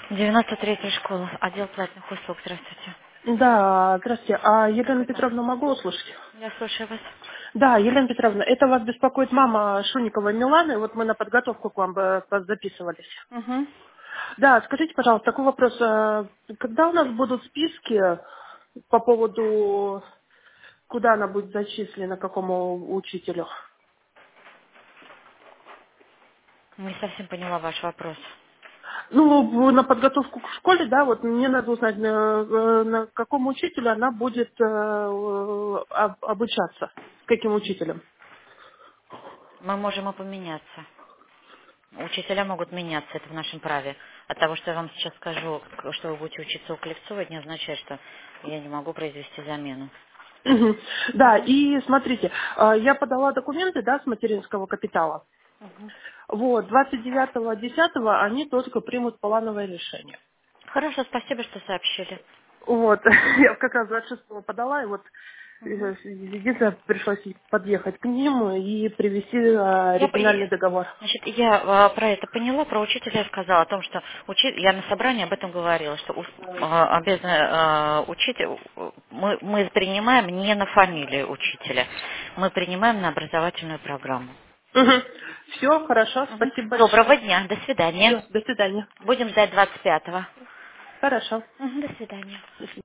93-я школа, отдел платных услуг. Здравствуйте. Да, здравствуйте. А Как Елена это? Петровна могу услышать? Я слушаю вас. Да, Елена Петровна, это вас беспокоит мама Шуникова Миланы. Вот мы на подготовку к вам записывались. Угу. Да, скажите, пожалуйста, такой вопрос. Когда у нас будут списки по поводу, куда она будет зачислена, какому учителю? Не совсем поняла ваш вопрос. Ну, на подготовку к школе, да, вот мне надо узнать, на какому учителю она будет обучаться, с каким учителем. Мы можем и поменяться. Учителя могут меняться, это в нашем праве. От того, что я вам сейчас скажу, что вы будете учиться у Клевцова, это не означает, что я не могу произвести замену. Мгм. Да, Мгм. и смотрите, я подала документы, да, с материнского капитала. Мгм. Вот, 29.10 они только примут плановое решение. Хорошо, спасибо, что сообщили. Вот, я как раз 26-го подала, и вот Мгм. единственное, пришлось подъехать к ним и привезти Я, оригинальный договор. значит, я про это поняла, про учителя я сказала о том, что я на собрании об этом говорила, что обязаны учить, мы принимаем не на фамилию учителя, мы принимаем на образовательную программу. Все, хорошо, Мгм. спасибо Доброго большое. дня, до свидания. Все, до свидания. Будем ждать 25-го. Хорошо. Мгм, до свидания. До свидания.